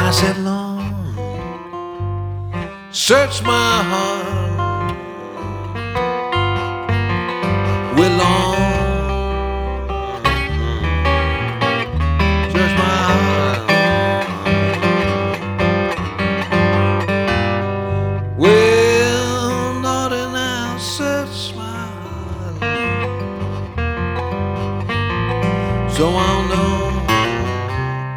I said, Lord, search my heart with long, search my heart well, Lord, and now search my heart. So